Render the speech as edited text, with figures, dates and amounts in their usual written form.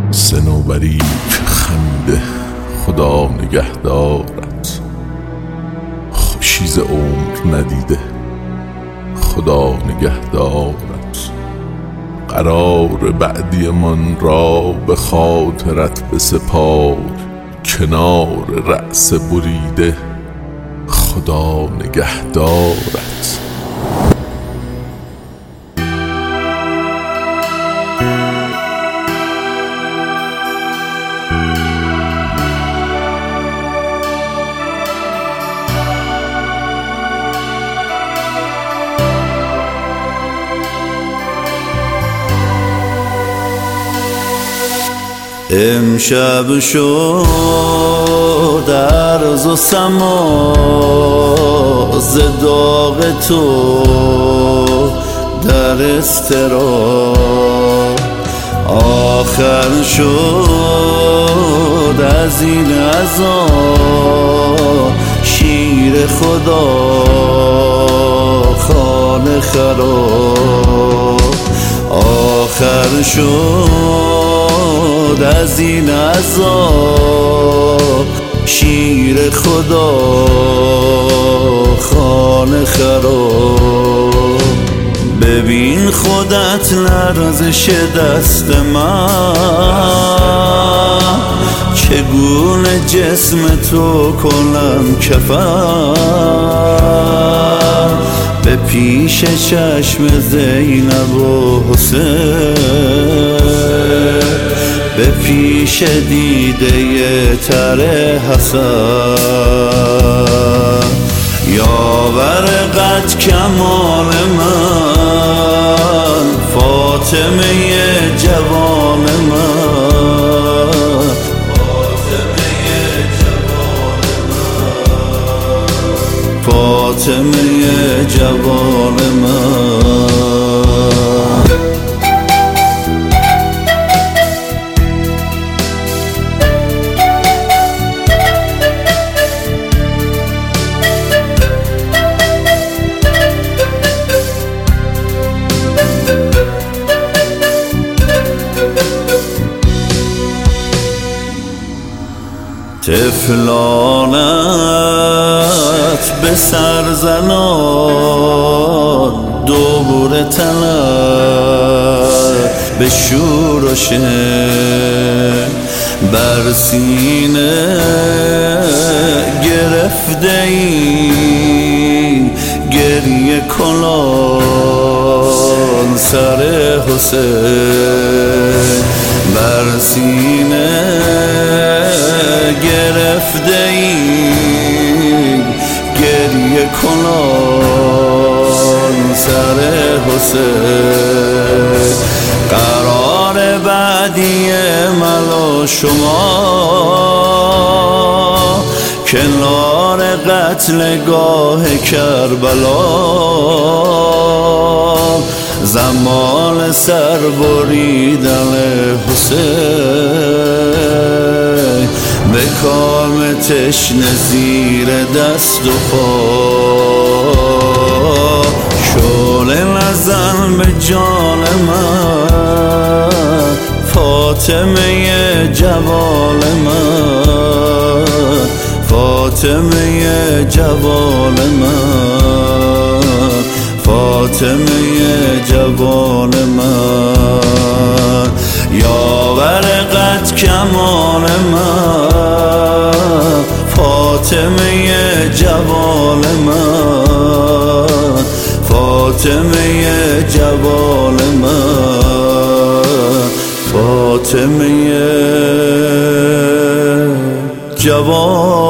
صنوبری که خمیده خدا نگهدارت، خوشی ز عمر ندیده خدا نگهدارت. قرار بعدی من را به خاطرت بسپار، کنار رأس بریده خدا نگهدارت. امشب شد عرض و سما ز داغ تو در اضطراب، آخر شد از این عذاب شیر خدا خانه خراب، آخر شد از این عذاب شیر خدا خانه خراب. ببین خودت لرزش دست من، چگونه جسم تو کنم کفن، به پیش چشم زینب و حسین، به پیش دیده تر حسن. یاور قد کمال من، فاطمه جوان من، فاطمه جوان من. طفلانت به سر زنان دور تنت به شور و شن، بر سینه گرفته ای گریه کنان سر حسین، بر سینه گرفته ای گریه کنان سر حسین. قرار بعدی من و شما کنار قتلگاه کربلا، زمان سر بریدن حسین، به کام تشنه زیر دست و پا، شعله نزن به جان من، فاطمه جوان من، فاطمه جوان من، فاطمه جوان من. یاور قد کمال من، فاطمه جوان من، فاطمه جوان من، فاطمه جوان